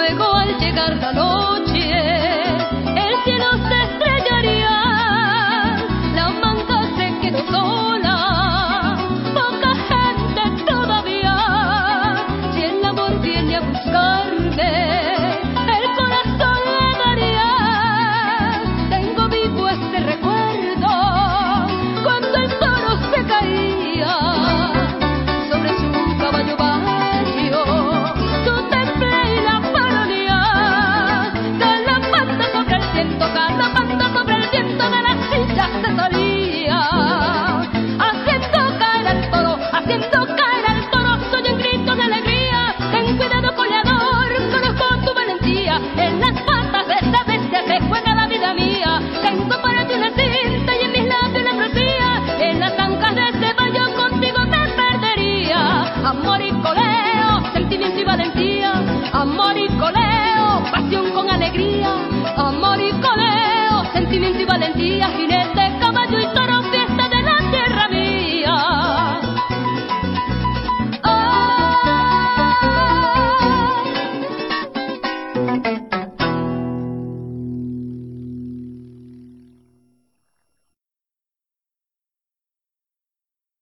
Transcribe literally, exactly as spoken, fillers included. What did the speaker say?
luego al llegar la noche, el cielo se estrellaría, la manga se quedó sola, poca gente todavía. Si el amor viene a buscarme, el corazón le daría. Tengo vivo este recuerdo, cuando el toro se caía sobre su caballo vacío, su temple y la baronía, galopando sobre el viento, galopando sobre el viento de la silla se salía, haciendo caer al toro, haciendo caer al toro. Soy un grito de alegría, ten cuidado coleador, conozco tu valentía, en las patas de esta bestia se juega la vida mía. Tengo para ti una cinta y en mis labios la ambrosía, en las ancas de este vallo contigo me perdería. Amor y coleo, sentimiento y valentía, amor y coleo, pasión con alegría, amor y coleo, sentimiento y valentía, jinete